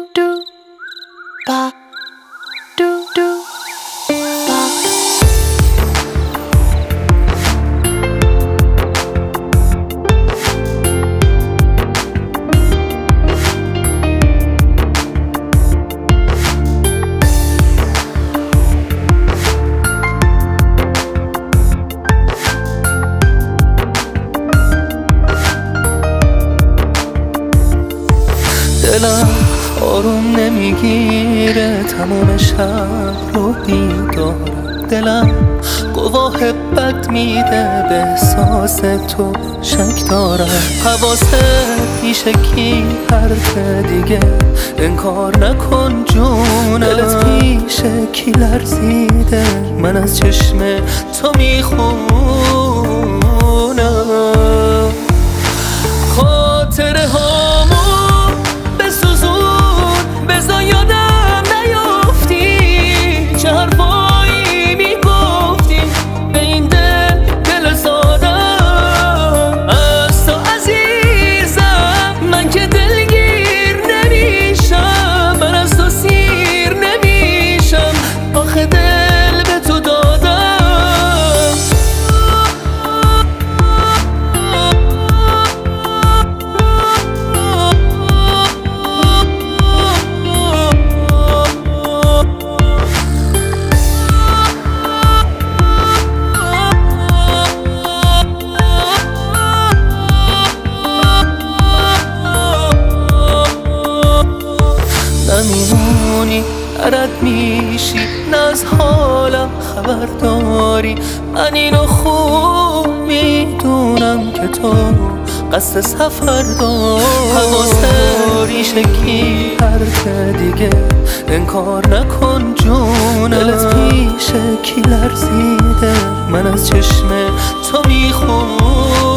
do ba do do ba. دلم آروم نمیگیره تمام شب رو بیدارم، دلم گواه بد میده به احساس تو شک دارم. حواست پیش کی حرف دیگه انکار نکن جونم، دلت پیش کی لرزیده من از چشم تو میخونم. خاطره هامو بزا یادم نیافتی چه حرفایی میگفتیم به این دل سادم. از تو عزیزم من که دلگیر نمیشم، من از تو سیر نمیشم، آخه دل به تو دادم. نمیمونی رد میشی نه از حالم خبر داری، من اینو خوب میدونم که تو قصد سفر داری. حواست ریش کی حرف دیگه انکار نکن جونم، دلت پیش کی لرزیده من از چشم تو میخونم.